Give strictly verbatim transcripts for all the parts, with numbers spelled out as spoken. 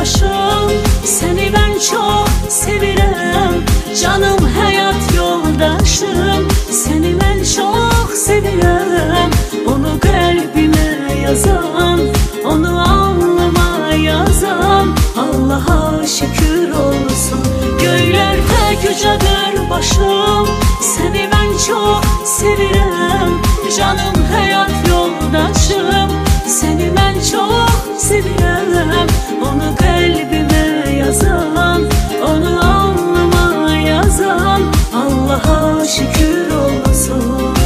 başım, seni ben çok sevirəm. Canım hayat yoldaşım, seni ben çok sevirəm. Onu kalbime yazan, onu alnıma yazan, Allah'a şükür olsun. Göylerde yücedir başım, seni ben çok sevirəm. Canım hayat yoldaşım, seni ben çok sevirəm. Onu kalbime yazan, onu alnıma yazan, Allah'a şükür olsun.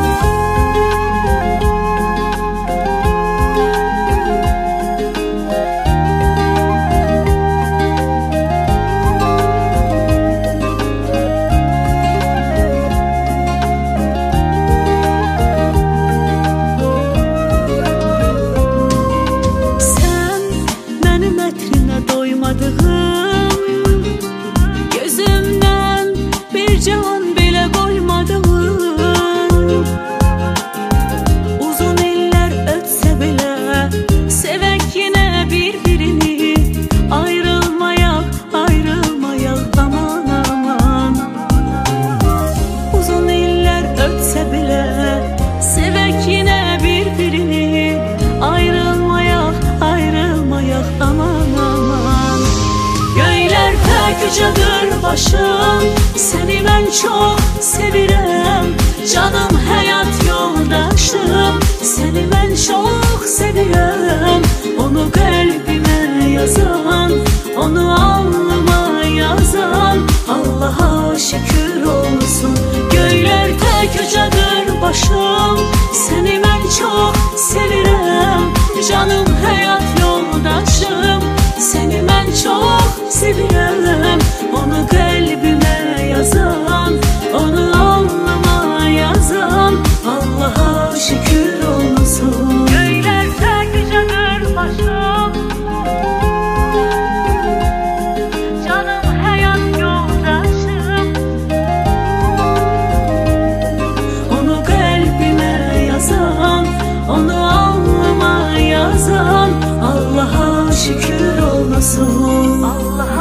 Gözümden bir can bile koymadın. Uzun eller ötse bile sevek yine birbirini. Ayrılmayak, ayrılmayak aman aman. Uzun eller ötse bile sevek yine birbirini. Ayrılmayak, ayrılmayak aman aman. Göylerde yücedir başım, seni ben çok sevirəm. Canım hayat yoldaşım, seni ben çok sevirəm. Onu kalbime yazan, onu alnıma yazan, Allah'a şükür olsun. Göylerde yücedir başım, seni ben çok sevirəm. Canım hayat yoldaşım, seni ben çok sevirəm. Onu kalbime yazan, onu alnıma yazan, Allah'a şükür olsun. Göylerde yücedir başım, canım hayat yoldaşım, onu kalbime yazan, onu alnıma yazan, Allah'a şükür olsun. Allah